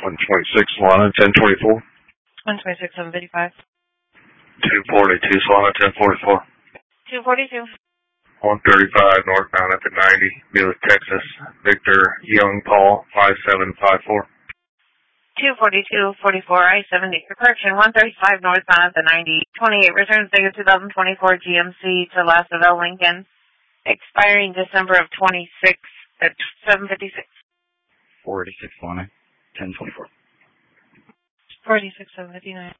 126 Solana 1024. 126 755. 242 Solana 1044. 242. 135 northbound up at 90, Mueller, Texas. Victor Young Paul 5754. 242 44 I-70. Correction, 135 northbound at the 90. 28 returns Vegas 2024 GMC to Lassaville, Lincoln. Expiring December of 26 at 756. 486 Solana 1024. 486 759.